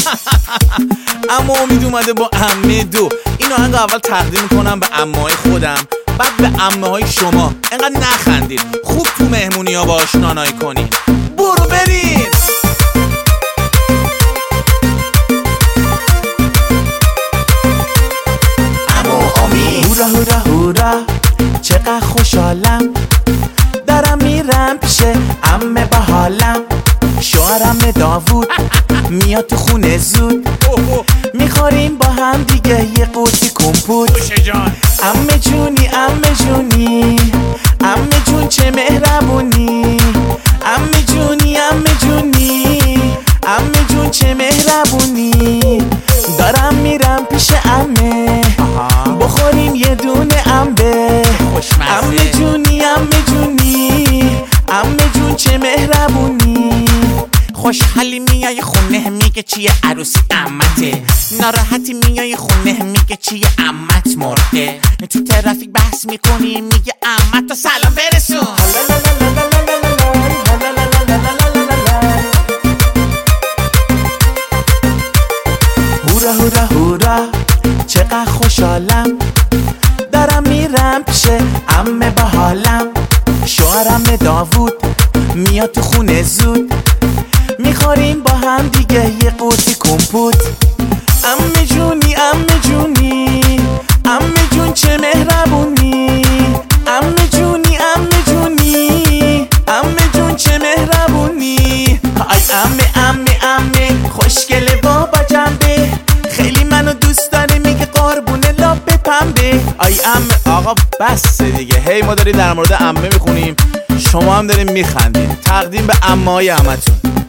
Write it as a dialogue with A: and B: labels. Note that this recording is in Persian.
A: اما امید اومده با عمه دو. این آهنگ اول تقدیم میکنم به عمه‌های خودم، بعد به عمه‌های شما. انقدر نخندید، خوب تو مهمونی‌ها باهاش نانایی کنین. برو بریم.
B: عمو امید
C: هورا هورا هورا چقدر خوشحالم، دارم میرم پیش عمه با حالم. شوهرم داوود میاد تو خونه زود، میخوریم با هم دیگه یه قوطی کمپوت. عمه جونی عمه جونی عمه جون چه مهربونی، عمه جونی عمه جونی عمه جون چه مهربونی. دارم میرم پیش عمه بخوریم یه دونه انبه. عمه جونی عمه جونی عمه جون چه مهربونی.
B: خوشحالی میای خونه میگه چیه عروسی عمته، ناراحتی میای خونه میگه چیه عمت مرده. تو ترافیک بحث میکنی میگه عمت تا سلام برسون.
C: هورا هورا هورا چقدر خوشحالم، دارم میرم پیش عمه با حالم. شوهرم داوود میاد تو خونه زود، میخوریم با هم دیگه یه قوطی کمپوت. عمه جونی عمه جونی عمه جون چه مهربونی، عمه جونی عمه جونی عمه جون چه مهربونی. آی عمه عمه عمه خوشگله بابا جنبه، خیلی منو دوست داره میگه قربونه لاب پنبه.
A: آی عمه. آقا بس دیگه، هی ما داریم در مورد عمه میخونیم، شما هم داریم میخندید. تقدیم به عمه‌های عمتون.